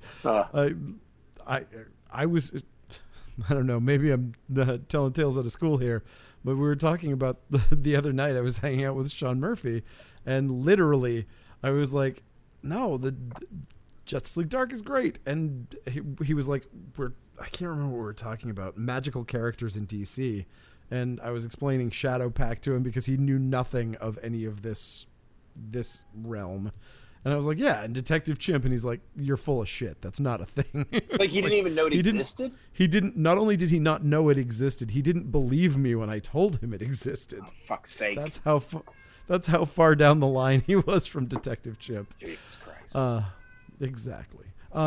I was, I don't know, maybe I'm telling tales out of school here, but we were talking about the other night. I was hanging out with Sean Murphy, and literally I was like, no, the Justice League Dark is great. And he was like, I can't remember what we were talking about, magical characters in DC. And I was explaining Shadow Pack to him because he knew nothing of any of this realm. And I was like, yeah, and Detective Chimp. And he's like, you're full of shit. That's not a thing. Like, he didn't even know it existed? He didn't, not only did he not know it existed, he didn't believe me when I told him it existed. Oh, fuck's sake. That's how far down the line he was from Detective Chimp. Jesus Christ. Exactly.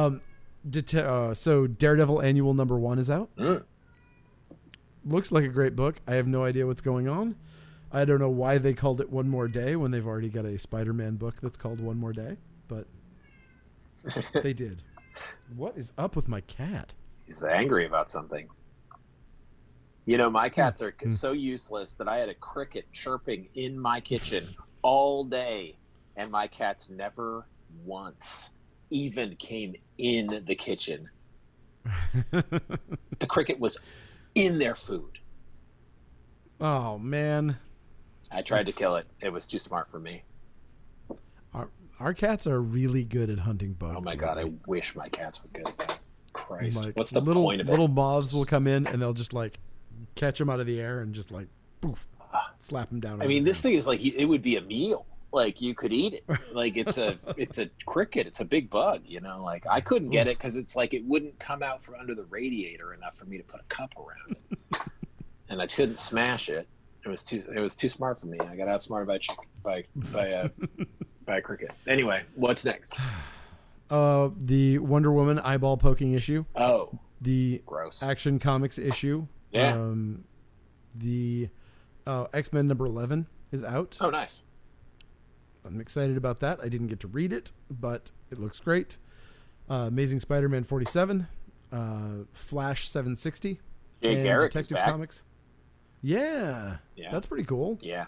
So Daredevil Annual #1 is out. Looks like a great book. I have no idea what's going on. I don't know why they called it One More Day when they've already got a Spider-Man book that's called One More Day, but they did. What is up with my cat? He's angry about something. My cats are so useless that I had a cricket chirping in my kitchen all day, and my cats never once even came in the kitchen. The cricket was in their food. Oh, man. I tried to kill it. It was too smart for me. Our cats are really good at hunting bugs. Oh, my God. I wish my cats were good at that. Christ. Like, what's the point of it? Little moths will come in, and they'll just, like, catch them out of the air and just, like, poof, slap them down. I mean, this thing is like, it would be a meal. Like, you could eat it. Like, it's a cricket. It's a big bug, Like, I couldn't get it because it's like it wouldn't come out from under the radiator enough for me to put a cup around it. And I couldn't smash it. It was too smart for me. I got outsmarted by a cricket. Anyway, what's next? The Wonder Woman eyeball poking issue. Oh, the gross Action Comics issue. Yeah. The X-Men #11 is out. Oh, nice. I'm excited about that. I didn't get to read it, but it looks great. Amazing Spider-Man 47, Flash 760, Jay and Garrick Detective is back. Comics. Yeah, that's pretty cool. Yeah.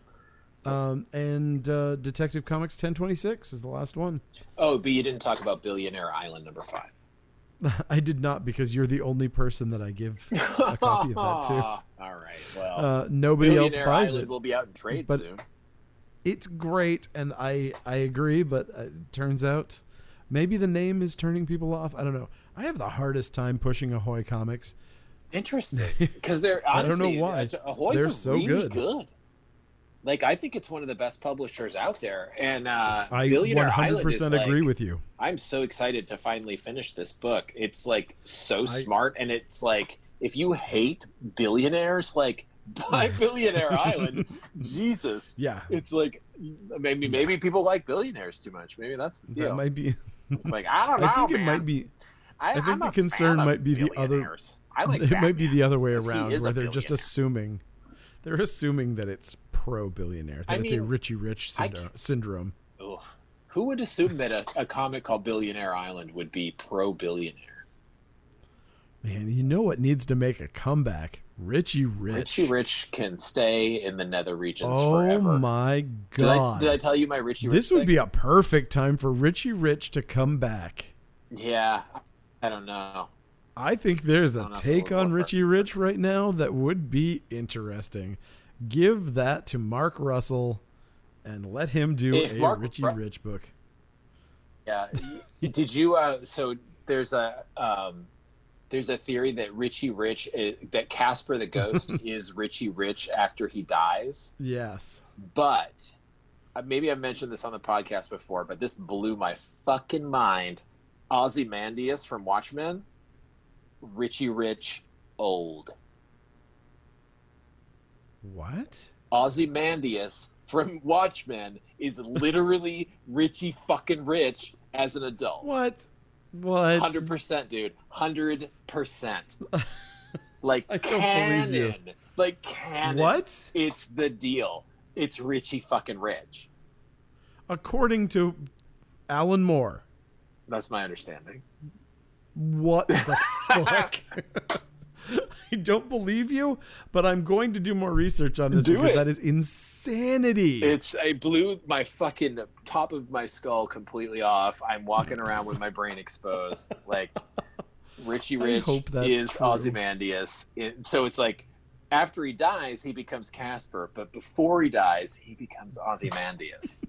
And Detective Comics 1026 is the last one. Oh, but you didn't talk about Billionaire Island #5. I did not, because you're the only person that I give a copy of that to. All right. Well, nobody else Billionaire buys Island it. will be out in trade but soon. It's great, and I agree, but it turns out maybe the name is turning people off. I don't know. I have the hardest time pushing Ahoy Comics. Interesting, because they're honestly, I don't know why. Ahoy's they're so really good. Like, I think it's one of the best publishers out there, and I Billionaire 100% Island is agree like, with you. I'm so excited to finally finish this book. It's like so smart, and it's like, if you hate billionaires, like, buy Billionaire Island. Jesus, yeah, it's like maybe people like billionaires too much. Maybe that's the deal. That might be. It's like, I don't know. I think man. it might be. I think I'm the a concern fan might be the other. billionaires. I like it might be Batman, the other way 'cause he around, is where a they're just billionaire. assuming. They're assuming that it's pro-billionaire. That it's a Richie Rich syndrome. Ugh. Who would assume that a comic called Billionaire Island would be pro-billionaire? Man, you know what needs to make a comeback? Richie Rich. Richie Rich can stay in the nether regions forever. Oh my God. Did I tell you my Richie Rich This would thing? be a perfect time for Richie Rich to come back. Yeah, I don't know. I think there's a Don't have to take look on more. Richie Rich right now that would be interesting. Give that to Mark Russell and let him do If a Mark Richie Ru- Rich book. Yeah. Did you? So there's a theory that Richie Rich, that Casper the Ghost is Richie Rich after he dies. Yes. But maybe I've mentioned this on the podcast before, but this blew my fucking mind. Ozymandias from Watchmen, Richie Rich old. What? Ozymandias from Watchmen is literally Richie fucking Rich as an adult. What? 100%, dude. 100%. Like I don't believe you. canon. Like canon. What? It's the deal. It's Richie fucking Rich. According to Alan Moore. That's my understanding. What the fuck? I don't believe you, but I'm going to do more research on this Do because it. that is insanity. It blew my fucking top of my skull completely off. I'm walking around with my brain exposed. Like, Richie Rich hope that's is true. Ozymandias. So it's like, after he dies, he becomes Casper, but before he dies, he becomes Ozymandias.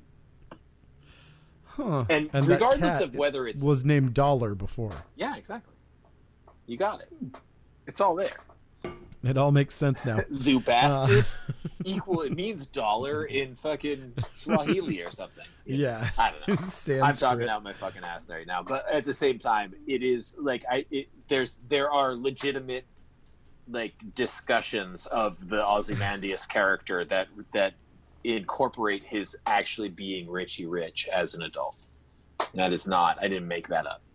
Huh. And that regardless cat of whether it's... was named Dollar before. Yeah, exactly. You got it. It's all there. It all makes sense now. Zubastis it means dollar in fucking Swahili or something. Yeah. I don't know. I'm Sanskrit. talking out my fucking ass right now, but at the same time, it is like there are legitimate like discussions of the Ozymandias character that incorporate his actually being Richie Rich as an adult. That is not. I didn't make that up.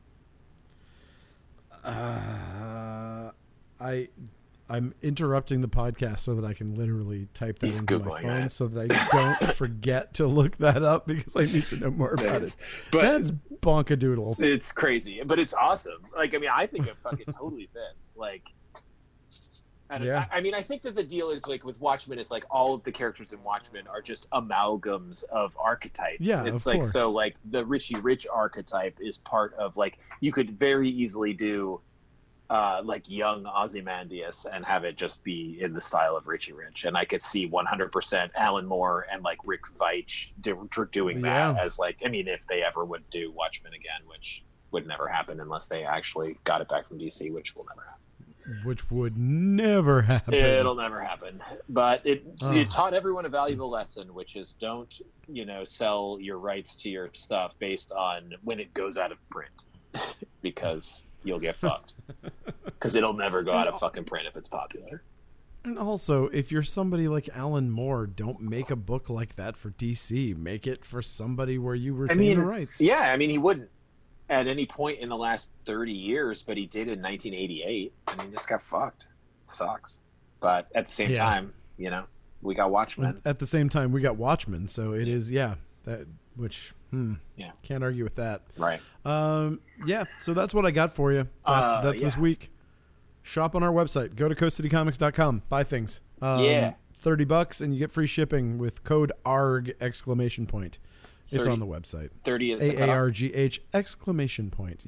I'm interrupting the podcast so that I can literally type that He's into my Googling phone it. so that I don't forget to look that up because I need to know more about it. But That's bonkadoodles. it's crazy, but it's awesome. Like, I mean, I think it fucking totally fits. Like, Yeah. I mean, I think that the deal is like with Watchmen, it's like all of the characters in Watchmen are just amalgams of archetypes. Yeah, it's of like course. so like the Richie Rich archetype is part of like you could very easily do like young Ozymandias and have it just be in the style of Richie Rich, and I could see 100% Alan Moore and like Rick Veitch doing that Yeah. as like, I mean, if they ever would do Watchmen again, which would never happen unless they actually got it back from DC, which will never happen. Which would never happen. It'll never happen. But it taught everyone a valuable lesson, which is don't, sell your rights to your stuff based on when it goes out of print. Because you'll get fucked. Because it'll never go out of fucking print if it's popular. And also, if you're somebody like Alan Moore, don't make a book like that for DC. Make it for somebody where you retain the rights. Yeah, I mean, he wouldn't at any point in the last 30 years, but he did in 1988. I mean, just got fucked. It sucks. But at the same time, we got Watchmen. At the same time, we got Watchmen, so it is, can't argue with that. Right. So that's what I got for you. That's this week. Shop on our website. Go to coastcitycomics.com. Buy things. $30 and you get free shipping with code ARG ! It's 30 on the website. 30 is the AARGH !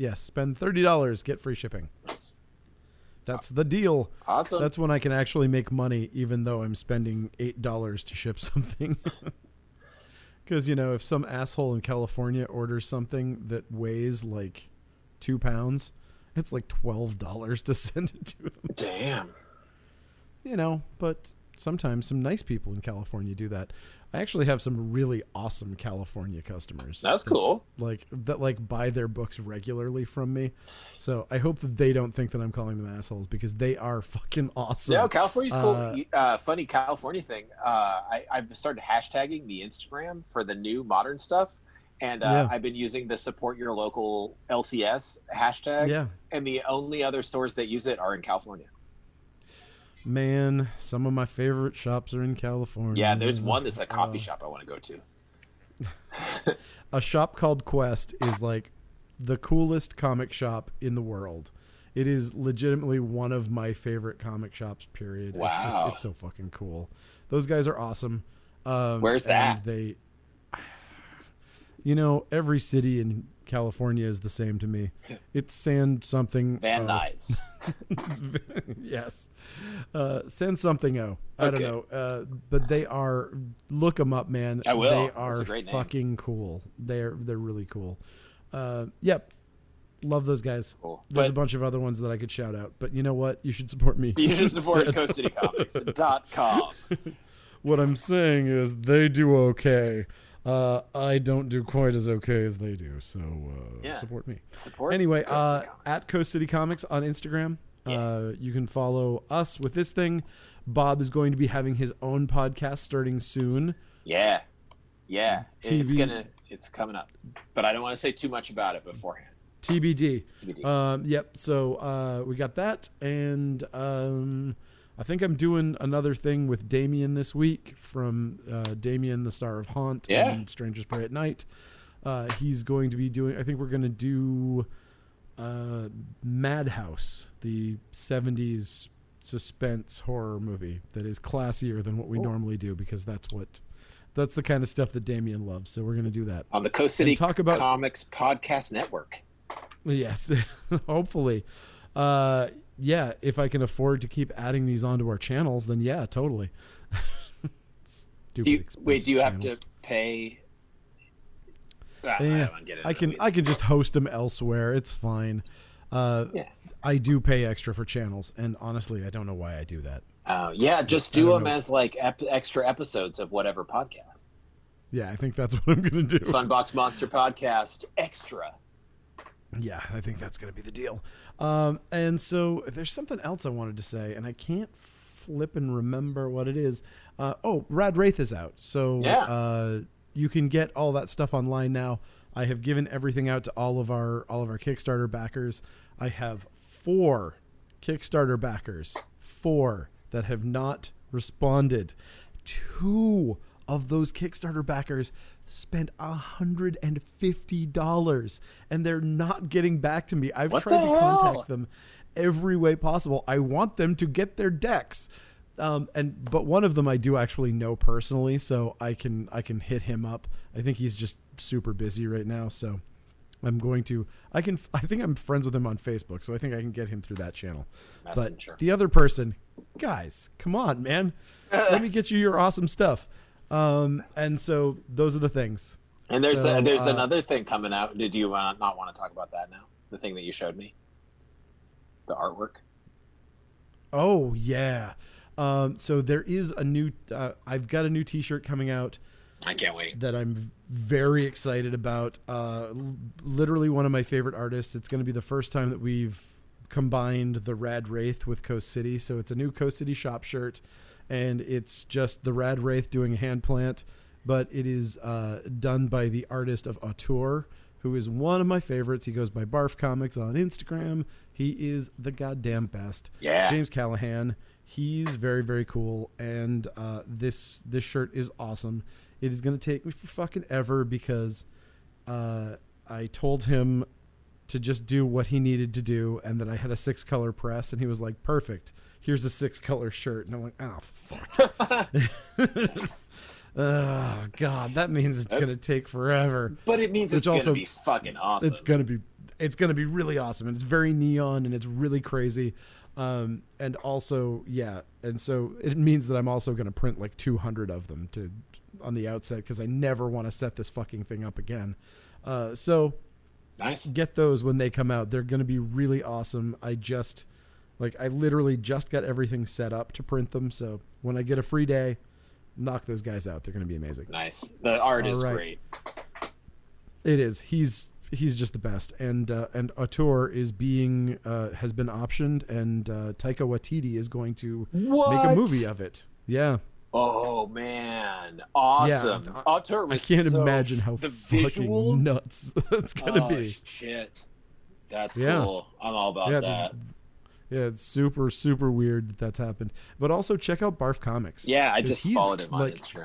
Yes, spend $30, get free shipping. That's the deal. Awesome. That's when I can actually make money, even though I'm spending $8 to ship something. Because, if some asshole in California orders something that weighs like 2 pounds, it's like $12 to send it to them. Damn. But sometimes some nice people in California do that. I actually have some really awesome California customers. That's cool. That buy their books regularly from me. So I hope that they don't think that I'm calling them assholes because they are fucking awesome. No, California's cool. Funny California thing. I've started hashtagging the Instagram for the new modern stuff. And I've been using the support your local LCS hashtag. Yeah. And the only other stores that use it are in California. Man, some of my favorite shops are in California. Yeah, there's one that's a coffee shop I want to go to. A shop called Quest is like the coolest comic shop in the world. It is legitimately one of my favorite comic shops, period. Wow. It's so fucking cool. Those guys are awesome. Where's that? They, every city in California is the same to me. It's San something. Van Nuys. Yes. San something O. I don't know. But they are, look them up, man. I will. They are That's a great name. fucking cool. They're really cool. Yep. Love those guys. Cool. There's a bunch of other ones that I could shout out, but you know what? You should support me. You should support CoastCityComics.com. What I'm saying is they do okay. I don't do quite as okay as they do, so support me. Anyway, at Coast City Comics on Instagram. You can follow us with this thing. Bob is going to be having his own podcast starting soon. Yeah. It's coming up, but I don't want to say too much about it beforehand. TBD. Yep. So we got that, and I think I'm doing another thing with Damien this week from Damien, the star of Haunt and Strangers Prey at Night. He's going to be doing. I think we're going to do Madhouse, the 70s suspense horror movie that is classier than what we normally do, because that's the kind of stuff that Damien loves. So we're going to do that on the Coast City Comics Podcast Network. Yes, hopefully. Yeah, if I can afford to keep adding these onto our channels, then yeah, totally. Do you have to pay? I can just host them elsewhere. It's fine. I do pay extra for channels, and honestly, I don't know why I do that. Just do them as like extra episodes of whatever podcast. Yeah, I think that's what I'm going to do. Funbox Monster Podcast Extra. Yeah, I think that's going to be the deal. And so there's something else I wanted to say, and I can't flip and remember what it is. Rad Wraith is out. So you can get all that stuff online now. I have given everything out to all of our Kickstarter backers. I have 4 Kickstarter backers, 4 that have not responded. 2 of those Kickstarter backers spent $150 and they're not getting back to me. I've tried to contact them every way possible. I want them to get their decks. But one of them I do actually know personally, so I can hit him up. I think he's just super busy right now, so I'm going to I think I'm friends with him on Facebook, so I think I can get him through that channel. Messenger. But the other person, guys, come on, man. Let me get you your awesome stuff. And so those are the things. And there's another thing coming out. Did you not want to talk about that now? The thing that you showed me, the artwork. Oh yeah. So there is a new. I've got a new T-shirt coming out. I can't wait. That I'm very excited about. Literally one of my favorite artists. It's going to be the first time that we've combined the Rad Wraith with Coast City. So it's a new Coast City shop shirt. And it's just the Rad Wraith doing a hand plant, but it is done by the artist of Auteur, who is one of my favorites. He goes by Barf Comics on Instagram. He is the goddamn best. Yeah. James Callahan. He's very, very cool. And this shirt is awesome. It is going to take me for fucking ever because I told him to just do what he needed to do and that I had a 6-color press, and he was like, perfect. Here's a 6-color shirt. And I'm like, oh, fuck. Oh, God, that means it's going to take forever. But it means it's going to be fucking awesome. It's going to be really awesome. And it's very neon and it's really crazy. And also, yeah. And so it means that I'm also going to print like 200 of them on the outset because I never want to set this fucking thing up again. So nice. Get those when they come out. They're going to be really awesome. I literally just got everything set up to print them. So when I get a free day, knock those guys out. They're going to be amazing. Nice. The art is great. It is. He's just the best. And Auteur is has been optioned, and Taika Waititi is going to make a movie of it. Yeah. Oh man, awesome! Yeah, Auteur was I can't imagine how fucking visuals? Nuts that's gonna be. Shit, that's cool. I'm all about that. Yeah, it's super, super weird that's happened. But also check out Barf Comics. Yeah, I just followed him on Instagram.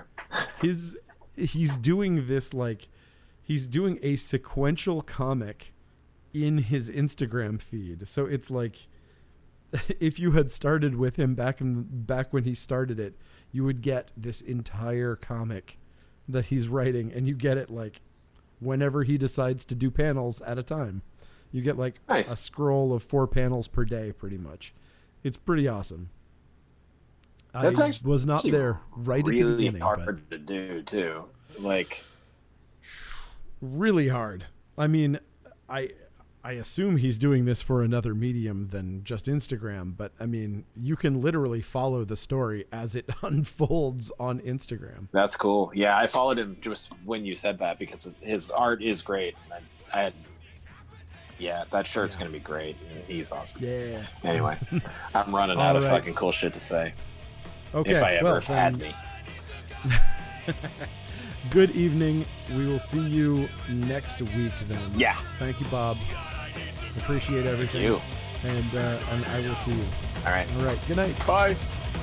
He's doing this he's doing a sequential comic in his Instagram feed. So it's like if you had started with him back when he started it, you would get this entire comic that he's writing, and you get it like whenever he decides to do panels at a time. You get like nice. A scroll of 4 panels per day, pretty much. It's pretty awesome. That's I was not there right really at the beginning. Hard to do too. Like really hard. I mean, I assume he's doing this for another medium than just Instagram, but I mean, you can literally follow the story as it unfolds on Instagram. That's cool. Yeah, I followed him just when you said that because his art is great. That shirt's going to be great. He's awesome. Yeah. Anyway, I'm running out of fucking cool shit to say. Okay. If I ever had me. Good evening. We will see you next week then. Yeah. Thank you, Bob. Appreciate everything. Thank you. And I will see you. All right. All right. Good night. Bye.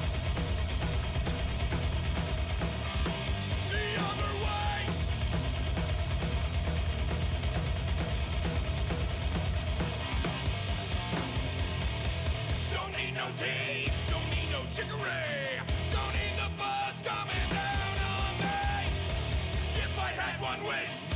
Don't need no tea, don't need no chicory, don't need the buzz coming down on me. If I had one wish,